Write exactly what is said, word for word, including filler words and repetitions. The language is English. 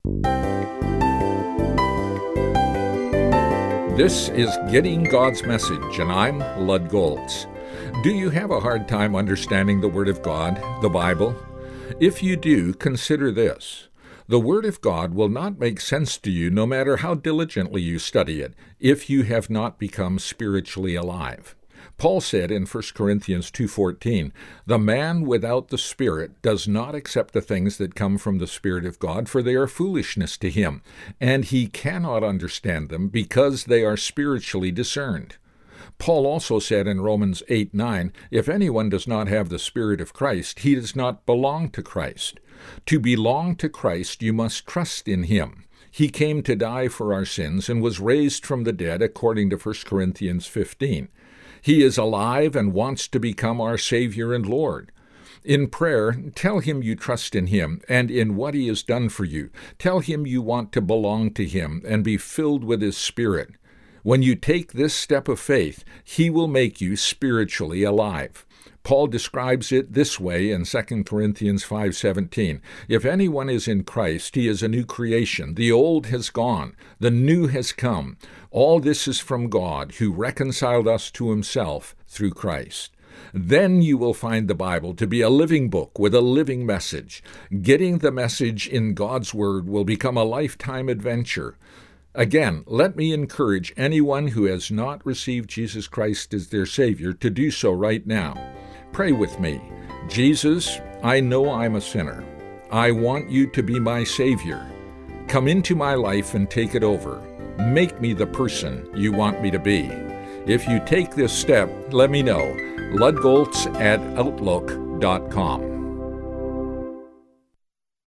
This is Getting God's Message, and I'm Lud Goltz. Do you have a hard time understanding the Word of God, the Bible? If you do, consider this. The Word of God will not make sense to you no matter how diligently you study it, if you have not become spiritually alive. Paul said in First Corinthians two fourteen, "The man without the Spirit does not accept the things that come from the Spirit of God, for they are foolishness to him, and he cannot understand them because they are spiritually discerned." Paul also said in Romans eight nine, "If anyone does not have the Spirit of Christ, he does not belong to Christ." To belong to Christ, you must trust in him. He came to die for our sins and was raised from the dead according to First Corinthians fifteen. He is alive and wants to become our Savior and Lord. In prayer, tell him you trust in him and in what he has done for you. Tell him you want to belong to him and be filled with his Spirit. When you take this step of faith, he will make you spiritually alive. Paul describes it this way in Second Corinthians five seventeen. "If anyone is in Christ, he is a new creation. The old has gone, the new has come. All this is from God, who reconciled us to himself through Christ." Then you will find the Bible to be a living book with a living message. Getting the message in God's Word will become a lifetime adventure. Again, let me encourage anyone who has not received Jesus Christ as their Savior to do so right now. Pray with me. Jesus, I know I'm a sinner. I want you to be my Savior. Come into my life and take it over. Make me the person you want me to be. If you take this step, let me know. Lud Goltz at outlook dot com.